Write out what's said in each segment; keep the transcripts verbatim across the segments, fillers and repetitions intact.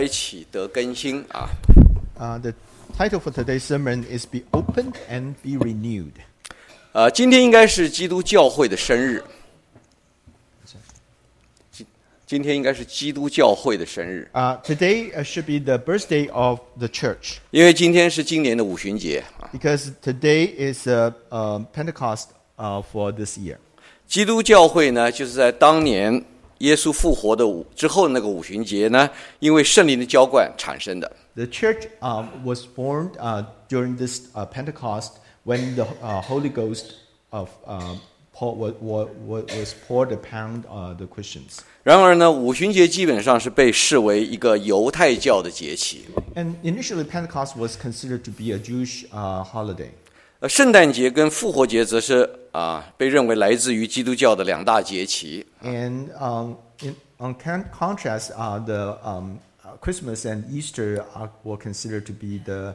一起得更新啊。 Uh, the title for today's sermon is Be Opened and Be Renewed. 呃，今天应该是基督教会的生日。今今天应该是基督教会的生日。 Uh, today uh, should be the birthday of the church 因为今天是今年的五旬节啊。 because today is uh, uh, Pentecost uh, for this year. 基督教会呢，就是在当年耶稣复活的五之后的那个五旬节呢，因为圣灵的浇灌产生的。 The church um, was formed uh, during this uh, Pentecost when the uh, Holy Ghost of uh, Paul was, was poured upon uh, the Christians. 然而呢，五旬节基本上是被视为一个犹太教的节期。 And initially, Pentecost was considered to be a Jewish uh, holiday. 呃，圣诞节跟复活节则是啊、被认为来自于基督教的两大节期。 And um, in, on con- contrast, uh, the um, uh, Christmas and Easter are, were considered to be the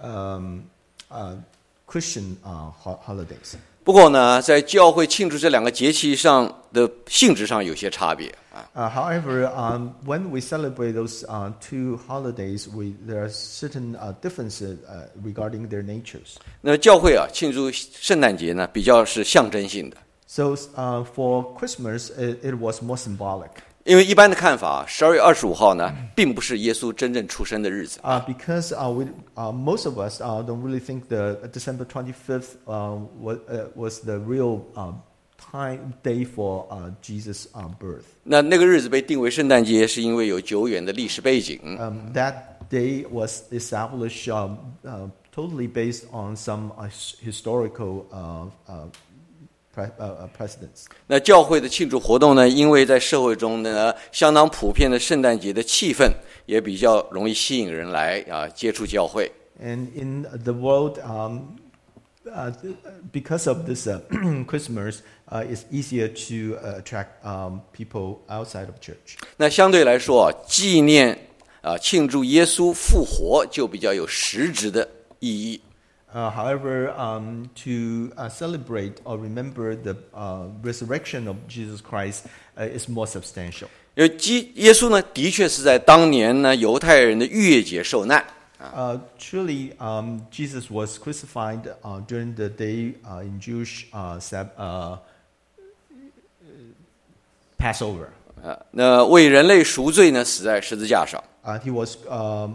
um, uh, Christian uh, ho- holidays. 不过呢，在教会庆祝这两个节期上的性质上有些差别啊。 Uh, however, um, when we celebrate those uh, two holidays, we, there are certain uh, differences uh, regarding their natures. 那教会啊庆祝圣诞节呢，比较是象征性的， So uh, for Christmas, it, it was more symbolic. 因为一般的看法，十二月二十五号呢，并不是耶稣真正出生的日子。 Uh, because uh, we, uh, most of us uh, don't really think the December twenty-fifth uh, was, uh, was the real uh, time day for uh, Jesus' uh, birth. 那那个日子被定为圣诞节，是因为有久远的历史背景。 Um, that day was established um, uh, totally based on some uh, historical uh, uh, pre- uh, precedents. 那教会的庆祝活动呢，因为在社会中呢相当普遍的圣诞节的气氛，也比较容易吸引人来啊接触教会。 And in the world, um, uh, because of this uh, Christmas, uh, it's easier to uh, attract um, people outside of church. 那相对来说啊，纪念啊庆祝耶稣复活就比较有实质的意义。 Uh, however, um, to uh, celebrate or remember the uh, resurrection of Jesus Christ uh, is more substantial. 因为基耶稣呢，的确是在当年呢犹太人的逾越节受难。 Uh, truly, um, Jesus was crucified uh, during the day uh, in Jewish uh, sab- uh, Passover. 啊，那为人类赎罪呢，死在十字架上。 Uh, he was um,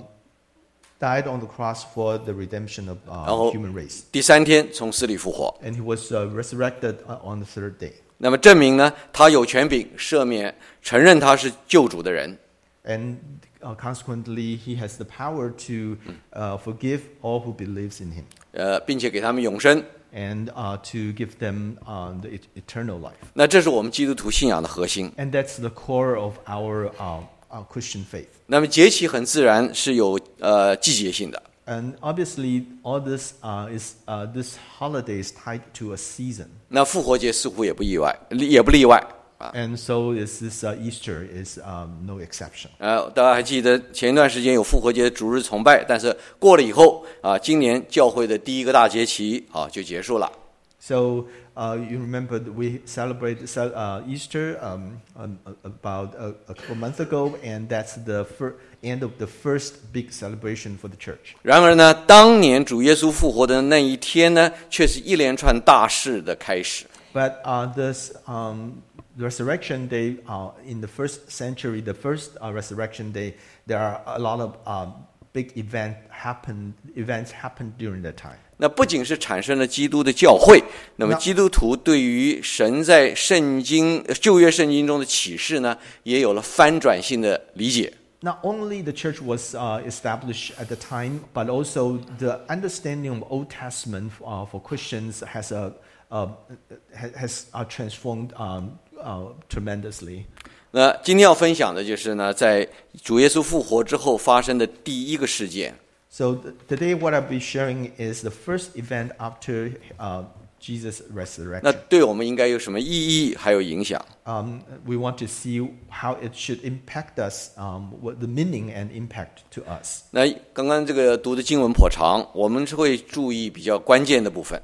died on the cross for the redemption of uh, 然后 human race. 第三天从死里复活。 And he was uh, resurrected uh, on the third day. 那么证明呢，他有权柄赦免，承认他是救主的人。 And uh, consequently, he has the power to uh, forgive all who believes in him. 呃，并且给他们永生。 And uh, to give them uh, the et- eternal life. 那这是我们基督徒信仰的核心。 And that's the core of our, uh, our Christian faith. 那么节期很自然是有呃季节性的。 And obviously, all this uh, is uh, this holiday is tied to a season. 那复活节似乎也不意外，也不例外啊。 And so is this uh, Easter is um, no exception. 呃，大家还记得前一段时间有复活节主日崇拜，但是过了以后啊，今年教会的第一个大节期啊就结束了。 So uh, you remember that we celebrated cel- uh, Easter um, um, about a, a couple months ago, and that's the fir- end of the first big celebration for the church. 然而呢，当年主耶稣复活的那一天呢，却是一连串大事的开始。 But uh, this um, resurrection day uh, in the first century, the first uh, resurrection day, there are a lot of um, big event happen, events happened during that time. 那不仅是产生了基督的教会，那么那基督徒对于神在圣经旧约圣经中的启示呢，也有了翻转性的理解。 Not only the church was uh, established at the time, but also the understanding of Old Testament uh, for Christians has a uh, has uh, transformed um, uh, tremendously. 那今天要分享的就是呢，在主耶稣复活之后发生的第一个事件。 So th- today, what I'll be sharing is the first event after uh, Jesus' 那 resurrection. 对我们应该有什么意义，还有影响？ Um, we want to see how it should impact us, um, what the meaning and impact to us. 那刚刚这个读的经文颇长，我们是会注意比较关键的部分。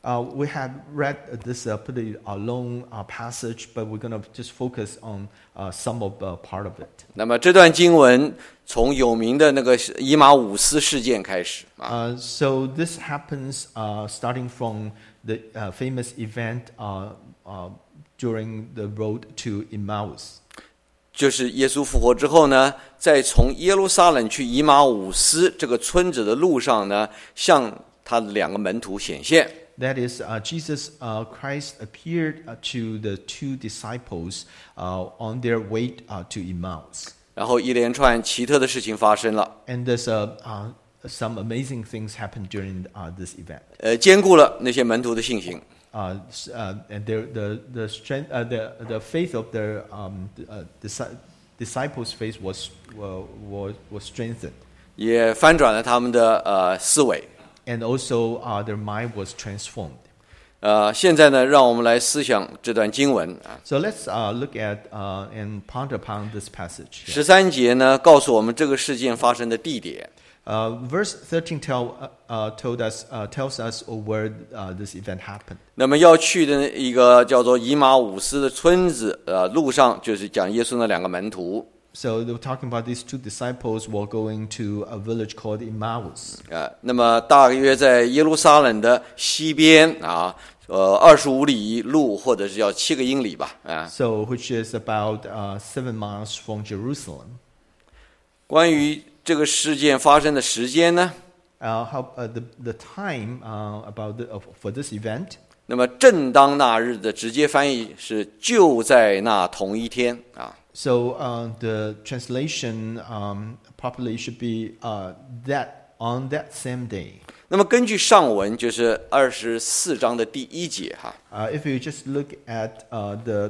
Uh, we had read this uh, pretty uh, long uh, passage, but we're going to just focus on uh, some of uh, part of it. 那么这段经文从有名的那个以马五斯事件开始啊。 Uh, so this happens uh, starting from the uh, famous event uh, uh, during the road to Emmaus. 就是耶稣复活之后呢，在从耶路撒冷去以马五斯这个村子的路上呢，向他的两个门徒显现。 That is, uh, Jesus uh, Christ appeared uh, to the two disciples uh, on their way uh, to Emmaus. 然后一连串奇特的事情发生了， And there's uh, uh, some amazing things happened during uh, this event. 呃，兼顾了那些门徒的信心。 Uh, s- uh, and their, the the strength, uh, the the faith of their um, uh, disi- disciples' faith was uh, was was strengthened, 也翻转了他们的呃思维。 and also uh, their mind was transformed. 呃，现在呢，让我们来思想这段经文啊。 So let's uh, look at uh, and ponder upon this passage. 十三节呢，告诉我们这个事件发生的地点。 Uh, verse thirteen tell, uh, uh, told us, uh, tells us where uh, this event happened. 那么要去的一个叫做以马五斯的村子，呃，路上就是讲耶稣那两个门徒。 So they were talking about these two disciples were going to a village called Emmaus. 啊，那么大约在耶路撒冷的西边啊，呃，二十五里路，或者是要七个英里吧，啊。 So which is about uh, seven miles from Jerusalem. 关于这个事件发生的时间呢， Uh, how, uh, the, the time uh, about the, uh, for this event, 那么正当那日的直接翻译是就在那同一天啊。 so uh, the translation um, properly should be uh, that on that same day. 那么根据上文就是二十四章的第一节哈， Uh, if you just look at uh, the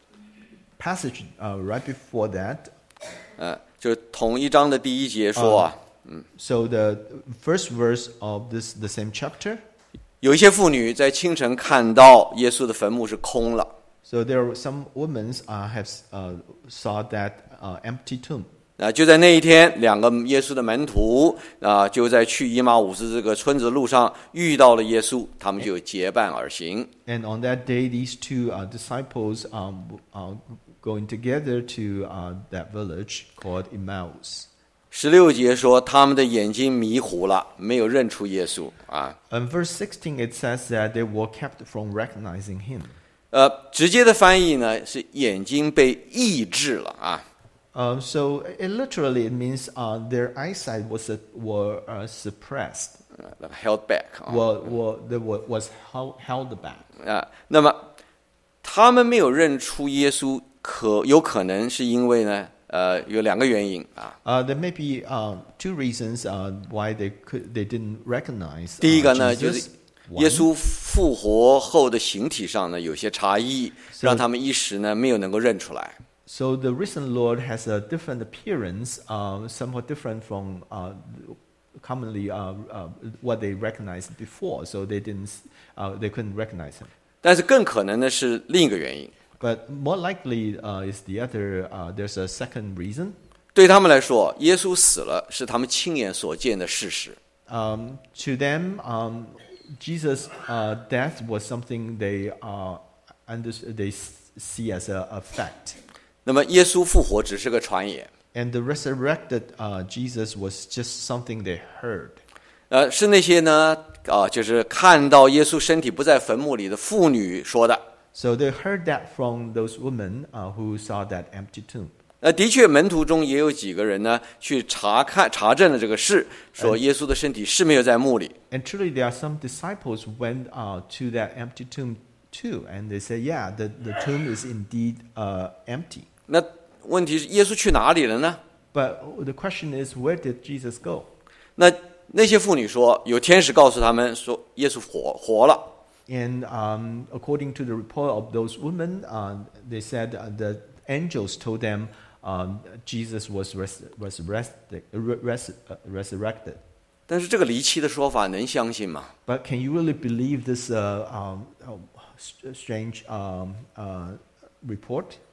passage uh, right before that, 呃，就同一章的第一节说啊， so the first verse of this the same chapter, 有一些妇女在清晨看到耶稣的坟墓是空了。 so there were some women uh, have uh, saw that uh, empty tomb. 啊，就在那一天，两个耶稣的门徒啊，就在去以马五斯这个村子的路上遇到了耶稣，他们就结伴而行。 And on that day, these two uh, disciples um, uh, going together to uh, that village called Emmaus. 十六节说，他们的眼睛迷糊了，没有认出耶稣啊。 In verse sixteen, it says that they were kept from recognizing him. 呃，直接的翻译呢是眼睛被抑制了啊。 Um, so it literally it means uh, their eyesight was uh, were uh, suppressed. 呃 held back 啊。 Were, were, they were, was held, held back. 啊，那么他们没有认出耶稣，可有可能是因为呢，呃，有两个原因啊。 Uh, there may be uh, two reasons uh, why they could they didn't recognize 第一 uh, 个呢，就是 Jesus. 耶 One. 稣复活后的形体上呢有些差异，让他们一时呢没有能够认出来。 So the risen Lord has a different appearance, uh, somewhat different from uh, commonly uh, uh, what they recognized before. So they didn't, uh, they couldn't recognize him. 但是更可能的是另一个原因， But more likely uh, is the other. Uh, there's a second reason. 对他们来说，耶稣死了是他们亲眼所见的事实。 Um, to them, um, Jesus' uh, death was something they uh, under, they see as a, a fact. 那么耶稣复活只是个传言， And the resurrected uh, Jesus was just something they heard. 呃，是那些呢啊，就是看到耶稣身体不在坟墓里的妇女说的。 So they heard that from those women uh, who saw that empty tomb. 呃，的确，门徒中也有几个人呢，去查看查证了这个事，说耶稣的身体是没有在墓里。 And truly, there are some disciples who went uh, to that empty tomb too, and they said, "Yeah, the, the tomb is indeed uh, empty." 那问题是，耶稣去哪里了呢？ But the question is, where did Jesus go? 那那些妇女说，有天使告诉他们说，耶稣活活了。 And um, according to the report of those women, uh, they said uh, the angels told them um, Jesus was res- resurrected. Res- uh, resurrected. 但是这个离奇的说法能相信吗？ But can you really believe this uh, um, uh, strange um, uh, report?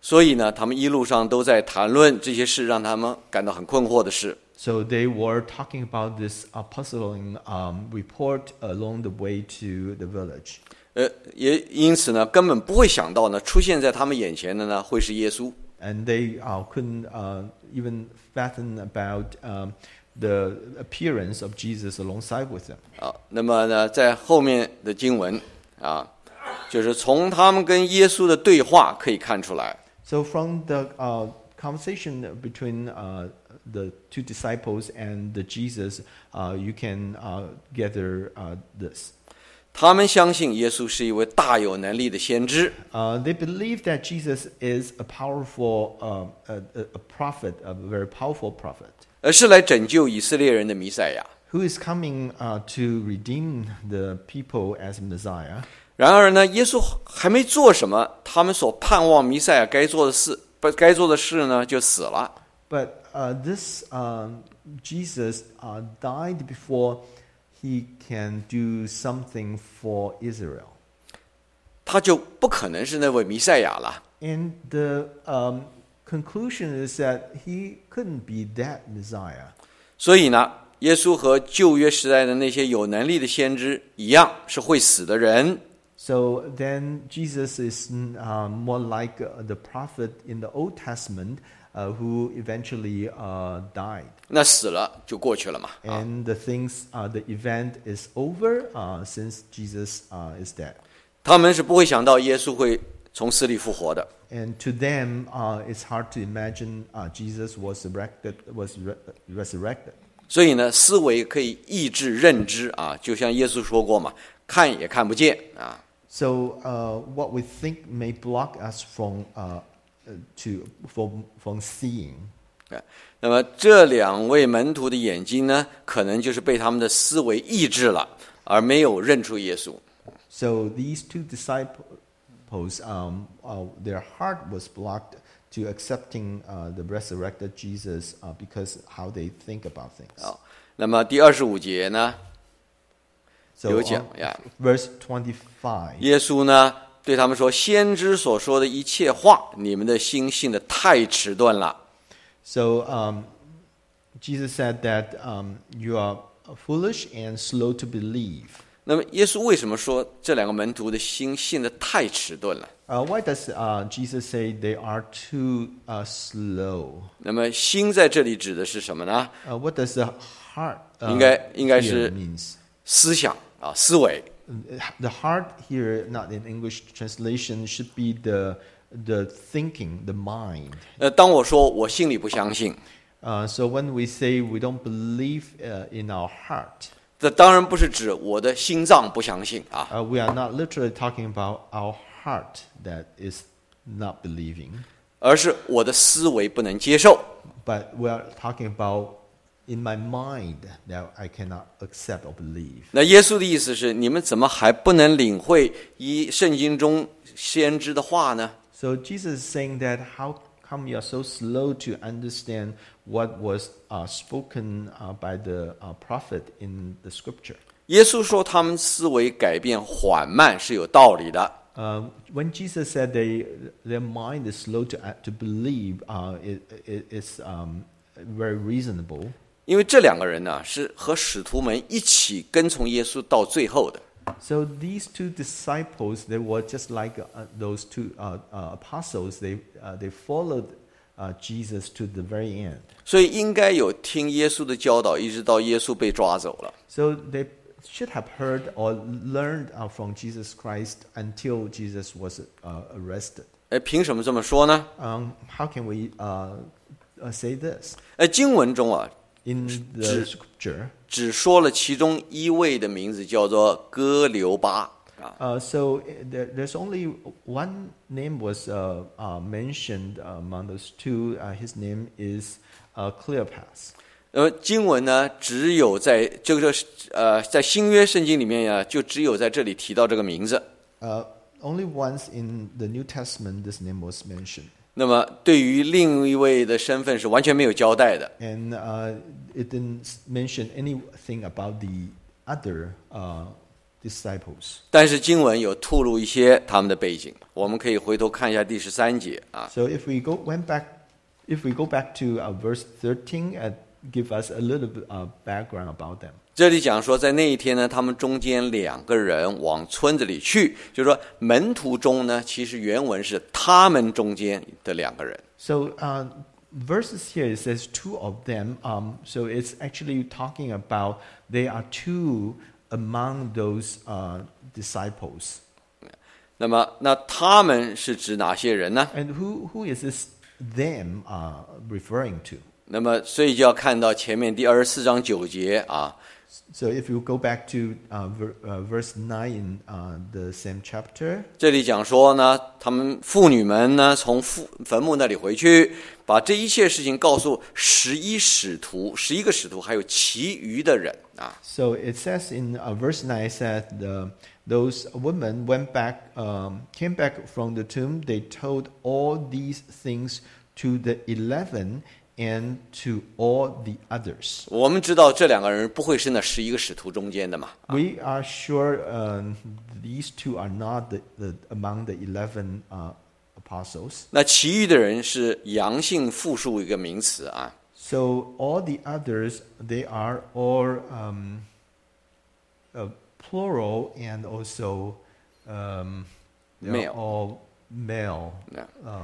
所以呢，他们一路上都在谈论这些事，让他们感到很困惑的事。 So they were talking about this uh, puzzling um, report along the way to the village. 呃，也因此呢，根本不会想到呢，出现在他们眼前的呢，会是耶稣。 And they uh, couldn't uh, even fathom about um, the appearance of Jesus alongside with them. 啊，那么呢，在后面的经文啊，就是从他们跟耶稣的对话可以看出来。 So from the uh, conversation between uh, the two disciples and the Jesus, uh, you can uh, gather uh, this. 他们相信耶稣是一位大有能力的先知。 Uh, they believe that Jesus is a powerful, uh, a, a prophet, a very powerful prophet, 而是来拯救以色列人的弥赛亚。 who is coming uh, to redeem the people as Messiah. 然而呢，耶稣还没做什么，他们所盼望弥赛亚该做的事，不该做的事呢，就死了。 But uh, this um, Jesus uh, died before he can do something for Israel. 他就不可能是那位弥赛亚了。 And the um, conclusion is that he couldn't be that Messiah. 所以呢，耶稣和旧约时代的那些有能力的先知一样，是会死的人。 So then Jesus is uh, more like uh, the prophet in the Old Testament uh, who eventually uh, died. 那死了就过去了嘛。啊， And the things, uh, the event is over uh, since Jesus uh, is dead. 他们是不会想到耶稣会从死里复活的。 And to them, uh, it's hard to imagine uh, Jesus was resurrected. Was re- resurrected. 所以呢，思维可以抑制认知啊，就像耶稣说过嘛，看也看不见啊。 So uh, what we think may block us from uh, to from from seeing. 啊，那么这两位门徒的眼睛呢，可能就是被他们的思维抑制了，而没有认出耶稣。 So these two disciples, um, uh, their heart was blocked to accepting uh, the resurrected Jesus uh, because how they think about things. 啊，那么第二十五节呢， So 有讲 on 呀， verse twenty-five. 耶稣呢对他们说：“先知所说的一切话，你们的心信的太迟钝了。” So um, Jesus said that um, you are foolish and slow to believe. 那么耶稣为什么说这两个门徒的心信的太迟钝了？ Uh, why does uh, Jesus say they are too uh, slow? 那么心在这里指的是什么呢？ Uh, what does the heart uh, 应该应该 here 是 means? 思想啊，思维。 The heart here, not in English translation, should be the the thinking, the mind. 呃，当我说我心里不相信， Uh, so when we say we don't believe uh, in our heart, 这当然不是指我的心脏不相信啊， uh, we are not literally talking about our heart that is not believing, 而是我的思维不能接受。 but we are talking about in my mind that I cannot accept or believe. 那耶稣的意思是，你们怎么还不能领会一圣经中先知的话呢？ So Jesus is saying that how come you are so slow to understand what was uh, spoken uh, by the uh, prophet in the scripture? 耶稣说他们思维改变缓慢是有道理的。 Uh, when Jesus said they, their mind is slow to uh, to believe, uh, it, it, it's um, very reasonable. 因为这两个人呢，是和使徒们一起跟从耶稣到最后的。 So these two disciples, they were just like uh, those two uh, uh, apostles. They uh, they followed uh, Jesus to the very end. 所以应该有听耶稣的教导，一直到耶稣被抓走了。 So they should have heard or learned uh, from Jesus Christ until Jesus was uh, arrested. 哎，凭什么这么说呢？ Um, how can we uh, uh, say this? 哎，经文中啊， In the scripture, 只说了其中一位的名字，叫做哥留巴啊。 uh, so there, there's only one name was uh, uh, mentioned among those two. Uh, his name is uh, Cleopas. 呃，经文呢，只有在这个呃，在新约圣经里面呀，就只有在这里提到这个名字。 Uh, only once in the New Testament this name was mentioned. 那么对于另一位的身份是完全没有交代的。 And uh, it didn't mention anything about the other uh, disciples. 但是经文有透露一些他们的背景，我们可以回头看一下第十三节啊。 So if we go went back, if we go back to uh, verse thirteen, and give us a little bit uh, background about them. 这里讲说，在那一天呢，他们中间两个人往村子里去，就是说门徒中呢，其实原文是他们中间的两个人。 So uh, verses here it says two of them. Um, so it's actually talking about they are two among those uh, disciples. 那么，那他们是指哪些人呢？ And who who is this them uh, referring to? 那么，所以就要看到前面第二十四章九节啊。 So if you go back to uh, ver, uh, verse nine in uh, the same chapter, 这里讲说呢，他们妇女们呢从父坟墓那里回去，把这一切事情告诉十一使徒，十一个使徒，还有其余的人啊。 so it says in uh, verse nine, it said the, those women went back, um, came back from the tomb. They told all these things to the eleven and to all the others. 我们知道这两个人不会是那十一个使徒中间的嘛。 We are sure um, these two are not the, the, among the eleven uh, apostles. 那其余的人是阳性复数一个名词啊。 So all the others, they are all um, uh, plural and also um, they Male. are all male Yeah.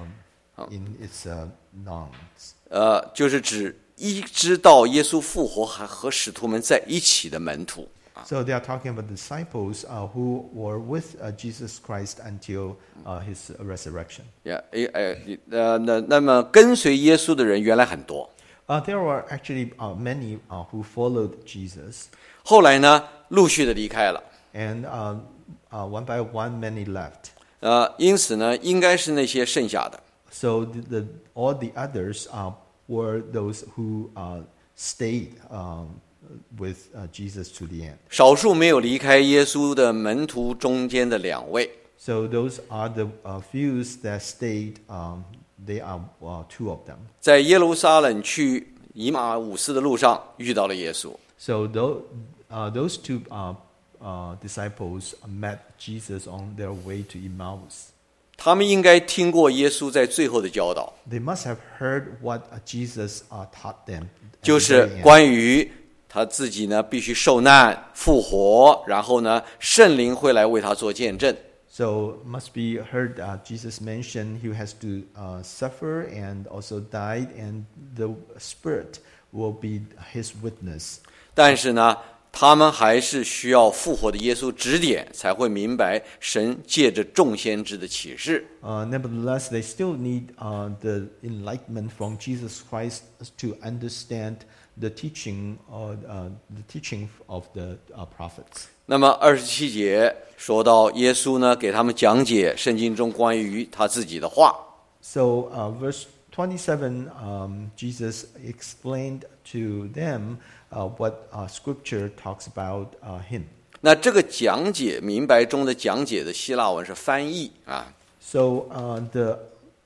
um, in its uh, nouns. 呃，就是指一知道耶稣复活还和使徒们在一起的门徒。 So they are talking about disciples uh, who were with uh, Jesus Christ until uh, his resurrection. 呀，诶，诶，呃，那那么跟随耶稣的人原来很多， Uh, there were actually uh, many uh, who followed Jesus, 后来呢，陆续的离开了。 and uh, uh, one by one, many left. 呃，因此呢，应该是那些剩下的。 So the, the, all the others uh, were those who uh, stayed um, with uh, Jesus to the end. 少数没有离开耶稣的门徒中间的两位， So those are the uh, few that stayed. Um, they are uh, two of them. 在耶路撒冷去以马五斯的路上遇到了耶稣。 So those, uh, those two uh, uh, disciples met Jesus on their way to Emmaus. 他们应该听过耶稣在最后的教导， They must have heard what uh, Jesus uh, taught them. at 就 the 是 very end. 关于他自己呢必须受难复活，然后呢圣灵会来为他做见证。 So must be heard. Uh, Jesus mentioned he has to uh, suffer and also died, and the Spirit will be his witness. 但是呢，他们还是需要复活的耶稣指点，才会明白神借着众先知的启示。 Uh, nevertheless, they still need uh, the enlightenment from Jesus Christ to understand the teaching, or uh, the teaching of the uh, prophets. 那么二十七节说到耶稣呢，给他们讲解圣经中关于他自己的话。 So, uh, verse twenty-seven, um, Jesus explained to them uh, what uh, Scripture talks about uh, him. 那这个讲解，明白中的讲解的希腊文是翻译啊。 So, uh, the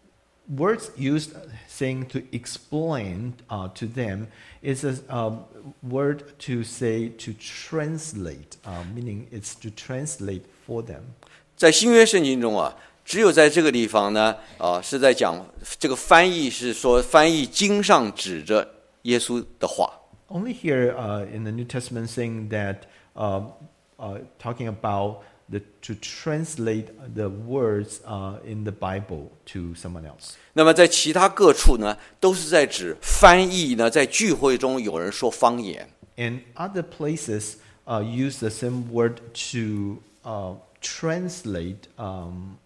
words used saying to explain uh, to them is a um, word to say to translate, uh, meaning it's to translate for them. 在新约圣经中啊，只有在这个地方呢，啊，是在讲这个翻译是说翻译经上指着耶稣的话。 Only here uh, in the New Testament saying that uh, uh, talking about the, to translate the words uh, in the Bible to someone else. 那么在其他各处呢，都是在指翻译呢，在聚会中有人说方言。 And other places uh, use the same word to uh, translate um,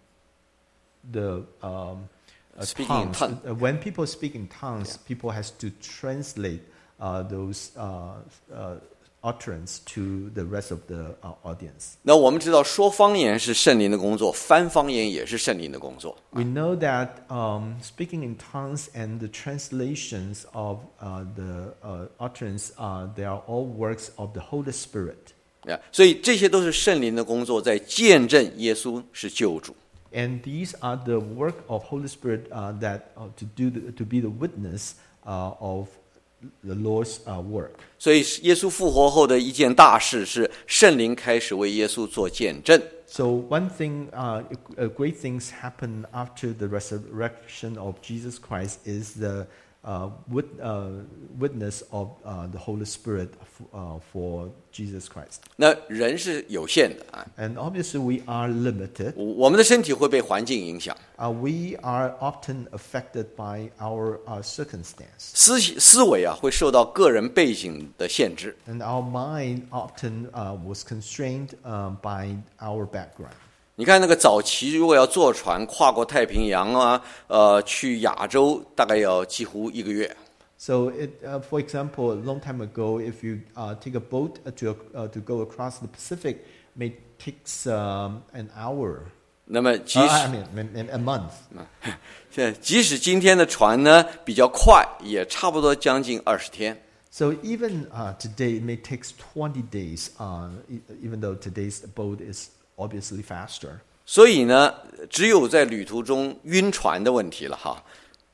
the um, uh, Speaking in tongues. tongue. Uh, When people speak in tongues, people has to translate uh, those uh, uh, utterance to the rest of the uh, audience. 那我们知道，说方言是圣灵的工作，翻方言也是圣灵的工作。 We know that um, speaking in tongues and the translations of uh, the uh, utterance, uh, they are all works of the Holy Spirit. 啊，所以这些都是圣灵的工作，在见证耶稣是救主。 And these are the work of Holy Spirit uh, that uh, to do the, to be the witness uh, of the Lord's uh, work. 所以耶稣复活后的一件大事是圣灵开始为耶稣做见证。 So one thing, uh, uh, great things happen after the resurrection of Jesus Christ is the uh, wit, uh, witness of uh, the Holy Spirit f- uh, for Jesus Christ. 那人是有限的啊， And obviously we are limited. 我们的身体会被环境影响， Uh, we are often affected by our uh, circumstance. 思思维啊会受到个人背景的限制。 And our mind often uh, was constrained uh, by our background. 你看那个早期如果要坐船跨过太平洋啊，呃，去亚洲大概要几乎一个月。 So, it, uh, for example, a long time ago, if you uh, take a boat to uh, to go across the Pacific, may takes um, an hour. 那么即 Uh, 使 I mean, in- in a month. 现在即使今天的船呢比较快，也差不多将近二十天。 So even uh, today, it may takes twenty days. Uh, e- even though today's boat is obviously faster. 所以呢，只有在旅途中晕船的问题了哈。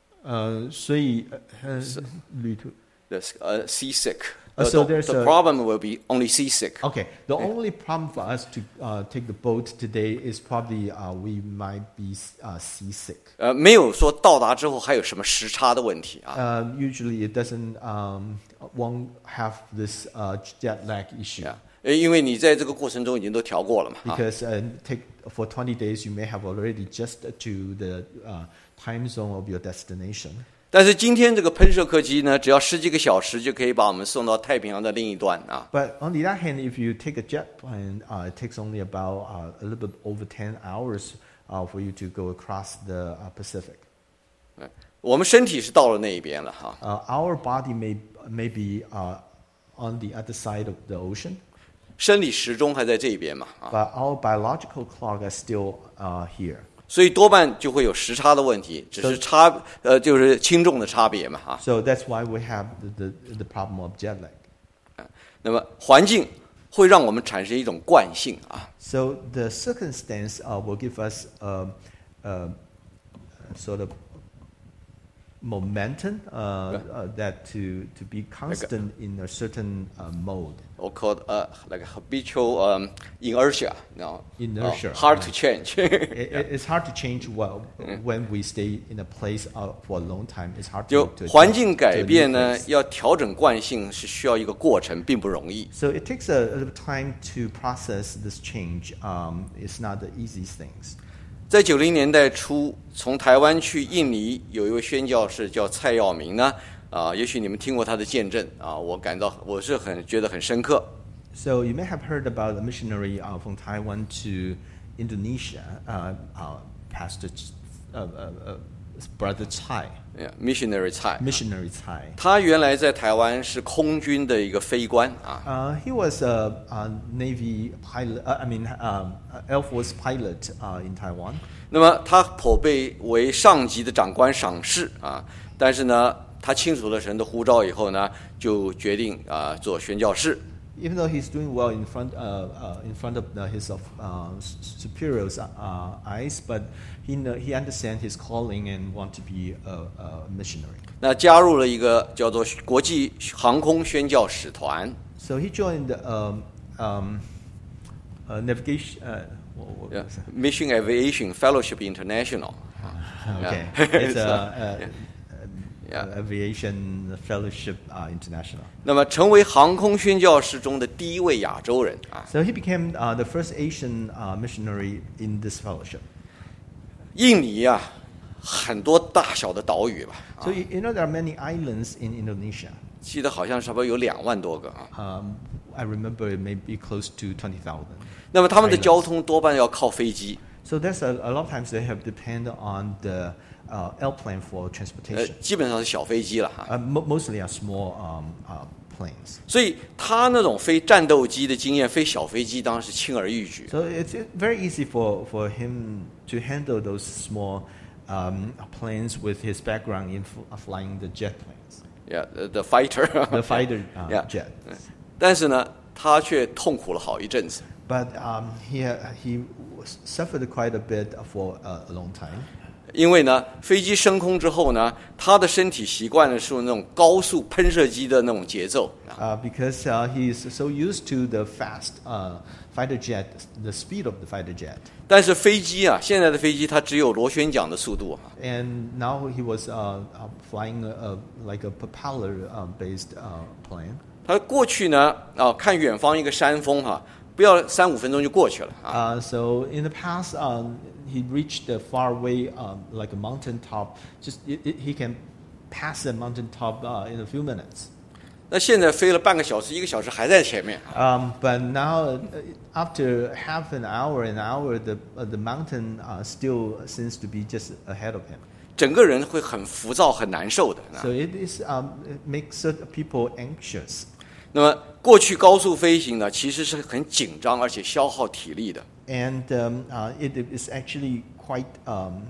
Uh, 所以呃旅途 The uh, seasick. Uh, The- so the, there's the a- problem will be only seasick. Okay, the only problem for us to uh, take the boat today is probably uh, we might be uh, seasick. 呃，没有说到达之后还有什么时差的问题啊。 Uh, usually, it doesn't um, won't have this uh, jet lag issue 啊，呃因为你在这个过程中已经都调过了嘛。啊 because uh, take for twenty days you may have already just to the uh, time zone of your destination. 但是今天这个喷射客机呢，只要十几个小时就可以把我们送到太平洋的另一端啊。 But on the other hand, if you take a jet plane, uh, it takes only about uh, a little bit over ten hours uh, for you to go across the uh, Pacific. 我们身体是到了那一边了哈， Uh, our body may may be uh, on the other side of the ocean, 生理时钟还在这一边嘛啊， but our biological clock is still uh, here. 所以多半就会有时差的问题，只是差呃就是轻重的差别嘛啊。 So that's why we have the, the, the problem of jet lag. 那么环境会让我们产生一种惯性啊， So the circumstance uh, will give us a, a sort of momentum uh, uh, that to, to be constant in a certain uh, mode. or called uh like habitual um, inertia, you know, Inertia, uh, hard to change. It, it- it's hard to change well when we stay in a place uh, for a long time. It's hard 就 to, to 环 adjust 境 to a 改 new 变呢， place. 要调整惯性是需要一个过程，并不容易。 So it takes a, a little time to process this change. Um, it's not the easiest things. 在九零年代初，从台湾去印尼，有一位宣教士叫蔡耀明呢，啊，也许你们听过他的见证啊，我感到我是很觉得很深刻。 So you may have heard about a missionary uh, from Taiwan to Indonesia, uh, uh, Pastor Ch- uh, uh, uh, Brother Chai, Yeah, missionary 蔡， missionary Chai. 他原来在台湾是空军的一个飞官啊， Uh, he was a, a Navy pilot. Uh, I mean, um, a Air Force pilot uh, in Taiwan. 那么他颇被为上级的长官赏识啊，但是呢，他清楚了神的呼召以后呢，就决定啊做宣教士。 Even though he's doing well in front, uh, uh, in front of the, his uh, s- superiors' uh, eyes, but he know, he understands his calling and want to be a, a missionary. 那加入了一个叫做国际航空宣教使团， So he joined the um, um, uh, navigation. Uh, what, what Yeah, was it? Mission Aviation Fellowship International。 Okay, Yeah. it's a, a, Yeah. a aviation fellowship uh, international. 那么成为航空宣教士中的第一位亚洲人啊， So he became uh, the first Asian uh, missionary in this fellowship. 印尼啊，很多大小的岛屿吧， So you, you know there are many islands in Indonesia. 记得好像差不多有两万多个啊。 Um, I remember it may be close to twenty thousand. 那么他们的交通多半要靠飞机， So there's a, a lot of times they have depend on the uh, airplane for 呃 transportation. 基本上是小飞机了哈。 Uh, mo- mostly are small um, uh, planes. 所以他那种飞战斗机的经验，飞小飞机当然是轻而易举。 So it's uh, very easy for, for him to handle those small um, planes with his background in f- uh, flying the jet planes, Yeah, the, the fighter. the fighter uh, Yeah. jet. 但是呢，他却痛苦了好一阵子。 But um, he, uh, he was- suffered quite a bit for uh, a long time. 因为呢，飞机升空之后呢，他的身体习惯的是那种高速喷射机的那种节奏。 Uh, because uh, he is so used to the fast uh, fighter jet, the speed of the fighter jet. 但是飞机啊，现在的飞机它只有螺旋桨的速度。 And now he was uh, uh, flying a, a, like a propeller-based uh, plane. 他过去呢，啊，看远方一个山峰哈、啊，不要三五分钟就过去了啊。 Uh, so in the past, um, he reached the far away, um, like a mountain top. Just it, it, he can pass the mountain top uh, in a few minutes. 那现在飞了半个小时，一个小时还在前面。 Um, but now, uh, after half an hour, an hour, the uh, the mountain uh, still seems to be just ahead of him. 整个人会很浮躁、很难受的。 So it is um, it makes certain people anxious. 那么过去高速飞行呢，其实是很紧张而且消耗体力的。 And um, uh, it is actually quite. Um,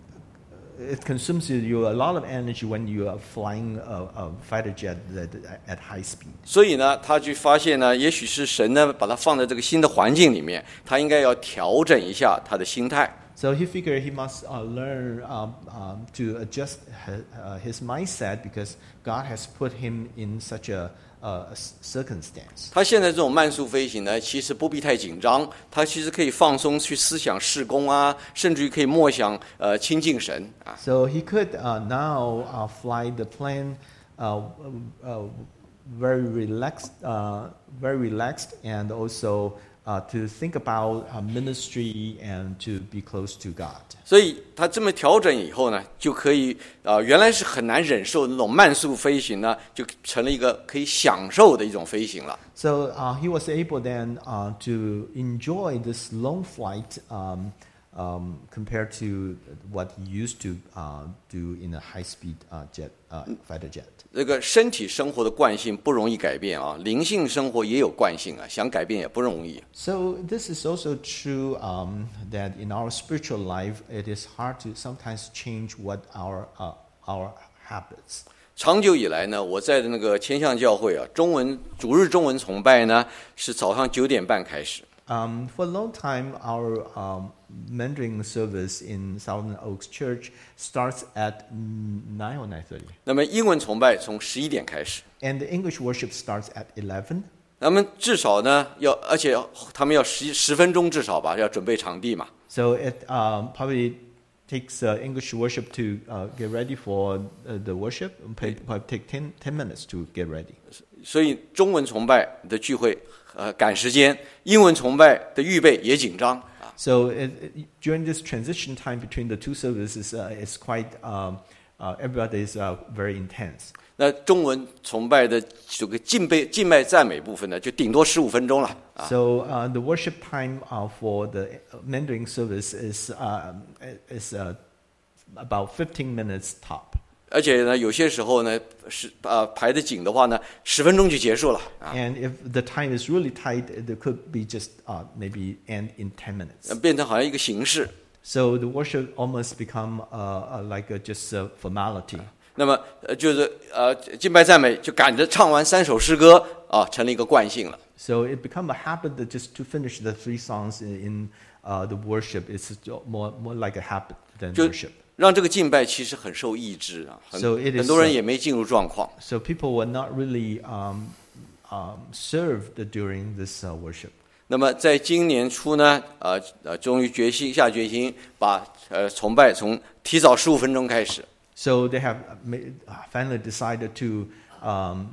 It consumes you a lot of energy when you are flying a, a fighter jet at, at high speed. 所以呢，他就发现呢，也许是神呢把他放在这个新的环境里面，他应该要调整一下他的心态。 So he figured he must uh, learn um, um, to adjust his, uh, his mindset because God has put him in such a Uh, circumstance. 他现在这种慢速飞行呢，其实不必太紧张，他其实可以放松去思想事工啊，甚至于可以默想呃亲近神啊。 So he could uh, now uh, fly the plane uh, uh, very relaxed, uh, very relaxed, and also uh, to think about uh, ministry and to be close to God. 所以他这么调整以后呢，就可以啊、呃，原来是很难忍受的那种慢速飞行呢，就成了一个可以享受的一种飞行了。 So uh, he was able then uh, to enjoy this long flight um, um, compared to what he used to uh, do in a high-speed uh, jet, uh, fighter jet. 这个身体生活的惯性不容易改变啊，灵性生活也有惯性啊，想改变也不容易。 So this is also true um, that in our spiritual life, it is hard to sometimes change what our uh, our habits. 长久以来呢，我在的那个千象教会啊，中文主日中文崇拜呢是早上九点半开始。 Um, for a long time, our um, Mandarin service in Southern Oaks Church starts at nine or nine thirty. 那么英文崇拜从十一点开始。 And the English worship starts at eleven. 那么至少呢，要而且他们要十十分钟至少吧，要准备场地嘛。 So it um, probably takes uh, English worship to uh, get ready for uh, the worship. It probably take ten, ten minutes to get ready. 所以中文崇拜的聚会呃赶时间，英文崇拜的预备也紧张。 So it, it, during this transition time between the two services, uh, it's quite um, uh, everybody is uh, very intense. 那中文崇拜的这个敬拜敬拜赞美部分呢，就顶多十五分钟了。 So uh, the worship time uh, for the Mandarin service is uh, is uh, about fifteen minutes top. 而且呢，有些时候呢，是啊排得紧的话呢，十分钟就结束了。 And if the time is really tight, it could be just uh, maybe end in ten minutes. 变成好像一个形式。 So the worship almost become uh, uh, like a, just a formality. 那么呃，就是呃，敬拜赞美就赶着唱完三首诗歌啊，成了一个惯性了。 So it become a habit that just to finish the three songs in, in uh, the worship is more more like a habit than worship. 让这个敬拜其实很受抑制啊，很 So it is, 很多人也没进入状况。 So people were not really um, um, served during this uh, worship. 那么在今年初呢，呃呃，终于决心下决心把呃崇拜从提早十五分钟开始。 So they have made, finally decided to um,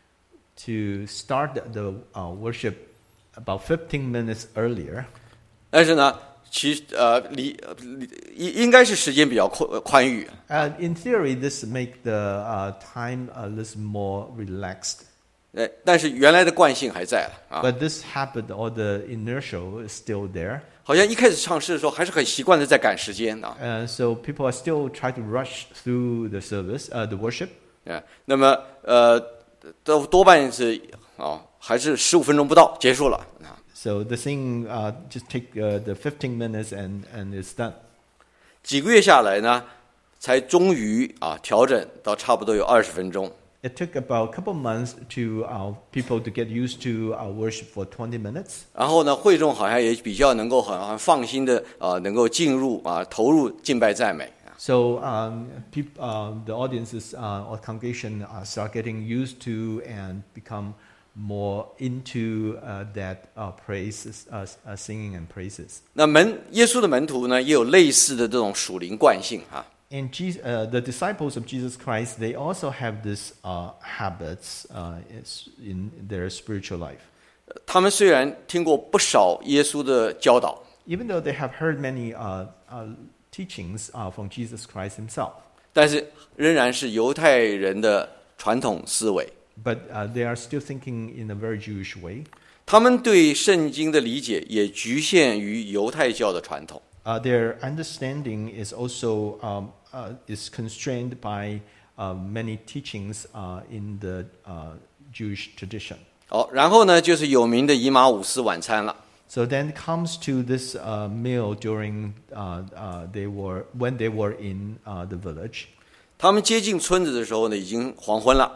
to start the, the uh, worship about fifteen minutes earlier. 但是呢，其呃离应应该是时间比较宽宽裕。 Uh, in theory, this make the uh, time a little more relaxed. 呃，但是原来的惯性还在了啊。 But this habit or the inertia is still there. 好像一开始唱诗的时候还是很习惯的在赶时间啊。 Uh, so people are still trying to rush through the service, uh, the worship. 啊，那么呃，都多半是啊，还是十五分钟不到结束了啊。 So the thing uh, just take uh, the fifteen minutes and and it's done. 几个月下来呢，才终于啊调整到差不多有二十分钟。 It took about a couple months to uh, people to get used to uh, worship for twenty minutes. 然后呢，会众好像也比较能够很很放心的啊，能够进入啊投入敬拜赞美。 So um, peop, uh, the audiences uh, or congregation uh, start getting used to and become more into uh, that uh, praises, uh, uh, singing and praises. 那门耶稣的门徒呢，也有类似的这种属灵惯性啊。 And Jesus, uh, the disciples of Jesus Christ, they also have these uh, habits uh, in their spiritual life. 他们虽然听过不少耶稣的教导， Even though they have heard many uh, uh, teachings uh, from Jesus Christ himself, 但是仍然是犹太人的传统思维。 but uh, they are still thinking in a very Jewish way. 他们对圣经的理解也局限于犹太教的传统。 Uh, their understanding is also um, uh, is constrained by uh, many teachings uh, in the uh, Jewish tradition. 好，然后呢，就是有名的以马五斯晚餐了。 So then it comes to this uh, meal during uh, uh, they were when they were in uh, the village. 他们接近村子的时候呢，已经黄昏了。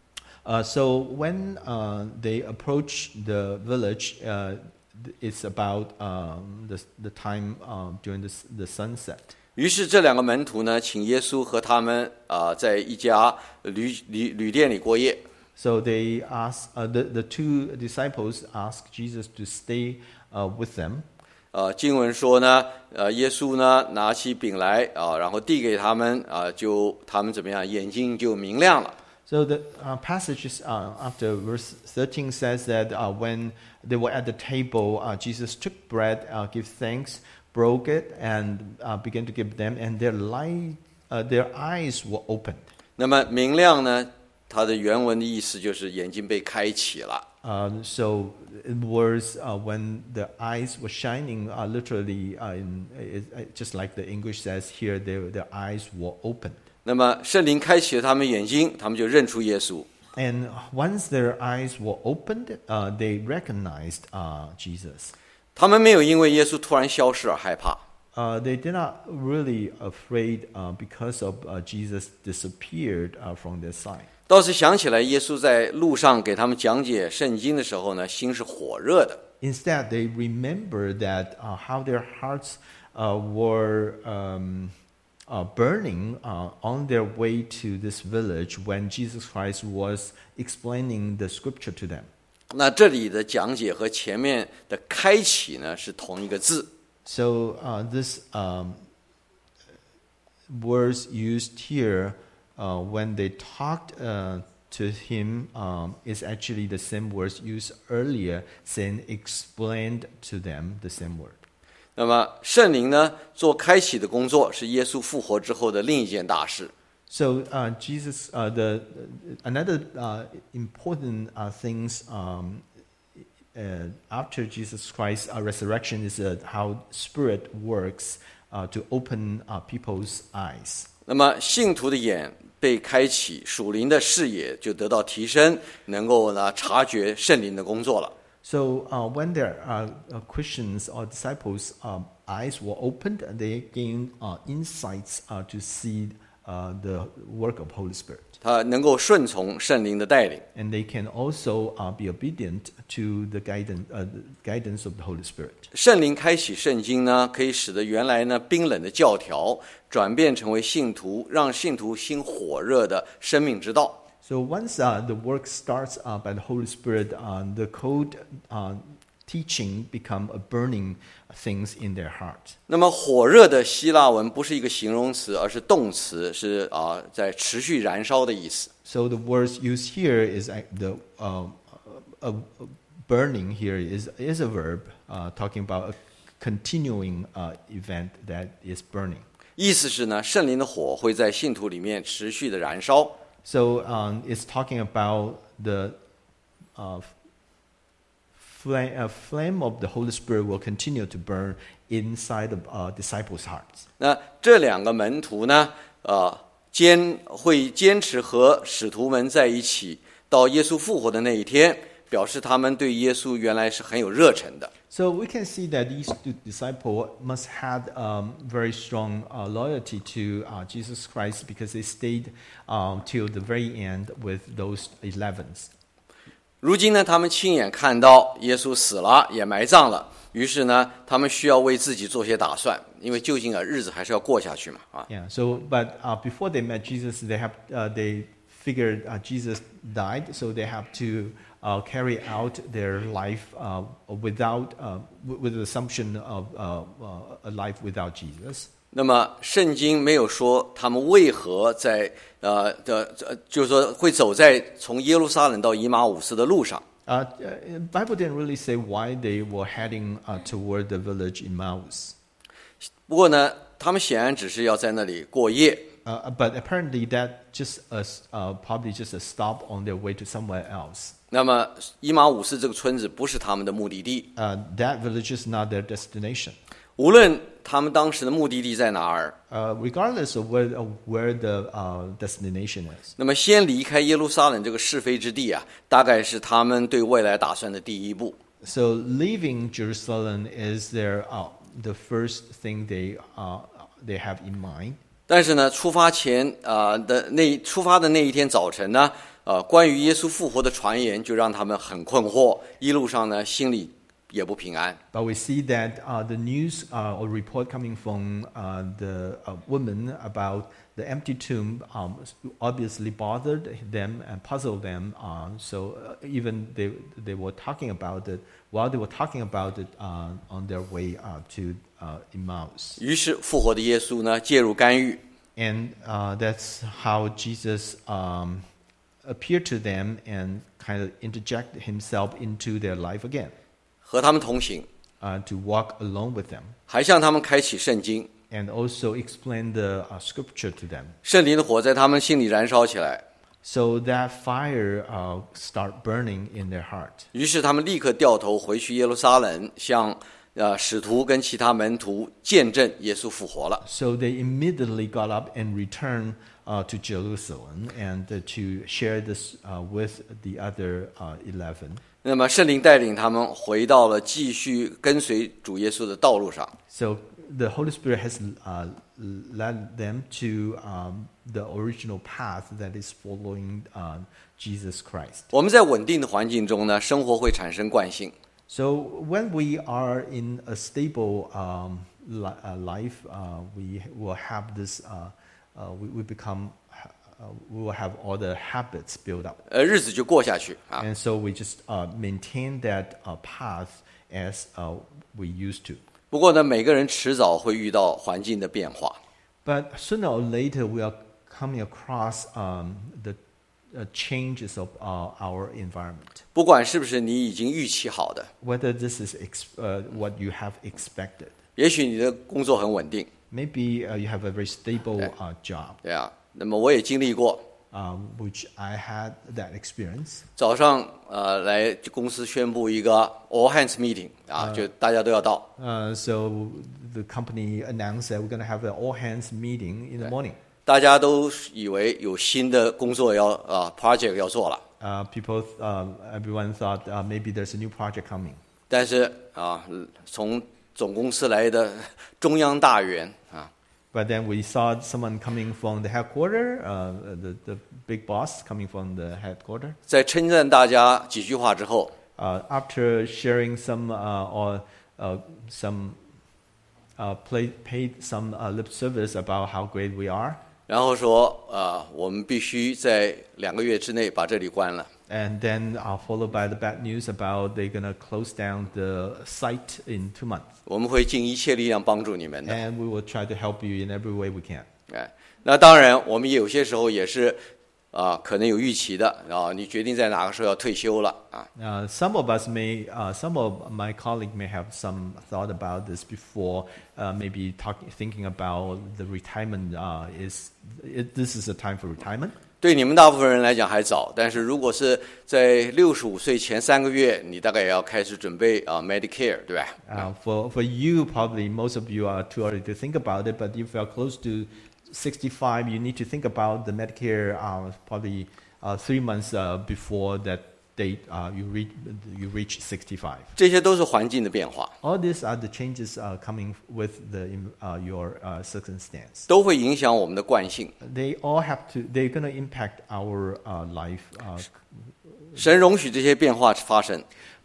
Uh, so when uh, they approach the village, uh, it's about um, the the time uh, during the the sunset. 于是这两个门徒呢，请耶稣和他们啊、呃，在一家旅旅旅店里过夜。 So they ask uh, the the two disciples ask Jesus to stay uh, with them. 呃，经文说呢，呃，耶稣呢拿起饼来啊、呃，然后递给他们啊、呃，就他们怎么样，眼睛就明亮了。 So the uh, passage is, uh, after verse thirteen says that uh, when they were at the table, uh, Jesus took bread, uh, gave thanks, broke it, and uh, began to give them, and their light, uh, their eyes were opened. 那么明亮呢，它的原文的意思就是眼睛被开启了。 Um, so it was uh, when the eyes were shining, uh, literally, uh, in, it, it, just like the English says here, their, their eyes were opened. 那么圣灵开启了他们眼睛，他们就认出耶稣。 And once their eyes were opened, uh, they recognized uh, Jesus. 他们没有因为耶稣突然消失而害怕， Uh, they did not really afraid uh, because of uh, Jesus disappeared uh, from their sight. 倒是想起来耶稣在路上给他们讲解圣经的时候呢，心是火热的。 Instead, they remember that uh, how their hearts uh, were um, uh, burning uh, on their way to this village when Jesus Christ was explaining the scripture to them. 那这里的讲解和前面的开启呢是同一个字。 So uh, this um, words used here uh, when they talked uh, to him um, is actually the same words used earlier, saying explained to them the same word. 那么圣灵呢做开启的工作，是耶稣复活之后的另一件大事。 So uh, Jesus, uh, the another uh, important uh, things um, uh, after Jesus Christ's uh, resurrection is uh, how Spirit works uh, to open uh, people's eyes. 那么信徒的眼被开启，属灵的视野就得到提升，能够呢察觉圣灵的工作了。 So uh, when their uh, uh, Christians or disciples' uh, eyes were opened, they gained uh, insights uh, to see uh, the work of Holy Spirit. 他能够顺从圣灵的带领。 And they can also uh, be obedient to the guidance, uh, the guidance of the Holy Spirit. 圣灵开启圣经呢，可以使得原来呢冰冷的教条转变成为信徒，让信徒心火热的生命之道。 So once uh, the work starts uh, by the Holy Spirit, uh, the code uh, teaching become a burning things in their heart. 那么火热的希腊文不是一个形容词，而是动词，是啊在持续燃烧的意思。 So the words used here is uh, the uh, uh, uh, burning here is is a verb uh, talking about a continuing uh, event that is burning. 意思是呢，圣灵的火会在信徒里面持续的燃烧。 So um, it's talking about the uh, flame, uh, flame of the Holy Spirit will continue to burn inside of uh, disciples' hearts. 那这两个门徒呢，呃，坚会坚持和使徒们在一起，到耶稣复活的那一天，表示他们对耶稣原来是很有热忱的。 So we can see that these two disciples must have um, very strong uh, loyalty to uh, Jesus Christ because they stayed um, till the very end with those elevens. 如今呢，他们亲眼看到耶稣死了，也埋葬了，与于是呢，他们需要为自己做些打算，因为究竟啊，日子还是要过下去嘛，啊。 Yeah. So, but uh, before they met Jesus, they have uh, they figured uh, Jesus died, so they have to uh, carry out their life uh, without uh, with the assumption of uh, uh, a life without Jesus. 那么圣经没有说他们为何在呃的呃，就是说会走在从耶路撒冷到以马忤斯的路上。 Uh, the Bible didn't really say why they were heading uh, toward the village in Emmaus. 不过呢，他们显然只是要在那里过夜。 Uh, but apparently that just a, uh, probably just a stop on their way to somewhere else. 那么以马忤斯这个村子不是他们的目的地。 Uh, that village is not their destination. 无论他们当时的目的地在哪儿， Uh, regardless of where, of where the uh, destination is. 那么先离开耶路撒冷这个是非之地啊，大概是他们对未来打算的第一步。 So leaving Jerusalem is their uh, the first thing they uh, they have in mind. 但是呢，出发前啊、呃、的那出发的那一天早晨呢，呃，关于耶稣复活的传言就让他们很困惑，一路上呢心里也不平安。 But we see that uh, the news uh, or report coming from uh, the uh, woman about the empty tomb um, obviously bothered them and puzzled them. Uh, so uh, even they they were talking about it while they were talking about it uh, on their way uh, to uh, Emmaus. 于是复活的耶稣呢介入干预， And uh, that's how Jesus um, appeared to them and kind of interject himself into their life again. 和他们同行， Uh, to walk along with them 还向他们开启圣经， and also explain the uh, scripture to them. 圣灵的火在他们心里燃烧起来。 So that fire uh, start burning in their heart. 于是他们立刻掉头回去耶路撒冷，向呃使徒跟其他门徒见证耶稣复活了。 So they immediately got up and returned uh, to Jerusalem and uh, to share this uh, with the other uh, eleven. 那么圣灵带领他们回到了继续跟随主耶稣的道路上。 So the Holy Spirit has uh, led them to um, the original path that is following uh, Jesus Christ. 我们在稳定的环境中呢，生活会产生惯性。 So when we are in a stable um, li- uh, life, uh, we will have this. Uh, uh, we, we become. Uh, we will have all the habits built up, 呃，日子就过下去啊。 and so we just uh, maintain that uh, path as uh, we used to. 不过呢，每个人迟早会遇到环境的变化。 But sooner or later, we are coming across um, the uh, changes of uh, our environment. 不管是不是你已经预期好的， Whether this is ex- uh, what you have expected. 也许你的工作很稳定， Maybe uh, you have a very stable uh, job, 对啊。那么我也经历过， uh, which I had that experience. 早上呃来公司宣布一个 all hands meeting 啊，就大家都要到。 Uh, so the company announced that we're going to have an all-hands meeting in the morning. 大家都以为有新的工作要啊 project 要做了， Uh, people, uh, everyone thought uh, maybe there's a new project coming. 但是啊，从总公司来的中央大员啊， But then we saw someone coming from the headquarters, uh, the, the big boss coming from the headquarters. 在称赞大家几句话之后， Uh, after sharing some uh, or uh, some uh, play, paid some uh, lip service about how great we are, 然后说啊，我们必须在两个月之内把这里关了。 and then uh, followed by the bad news about they're gonna close down the site in two months, 我们会尽一切力量帮助你们的。 and we will try to help you in every way we can. 哎，那当然，我们有些时候也是啊，可能有预期的啊，你决定在哪个时候要退休了啊。 Uh, some of us may, uh, some of my colleagues may have some thought about this before, uh, maybe talking, thinking about the retirement. Uh, is it, this is a time for retirement? 对你们大部分人来讲还早，但是如果是在六十五岁前三个月，你大概也要开始准备啊 Medicare， 对吧？ Uh, for for you, probably most of you are too early to think about it. But if you are close to sixty-five, you need to think about the Medicare. Uh, probably uh, three months uh, before that date, uh, you reach you reach sixty-five. 这些都是环境的变化， All these are the changes uh, coming with the uh, your uh, circumstance. 都会影响我们的惯性。 They all have to. They're going to impact our uh, life. Uh, 神容许这些变化发生，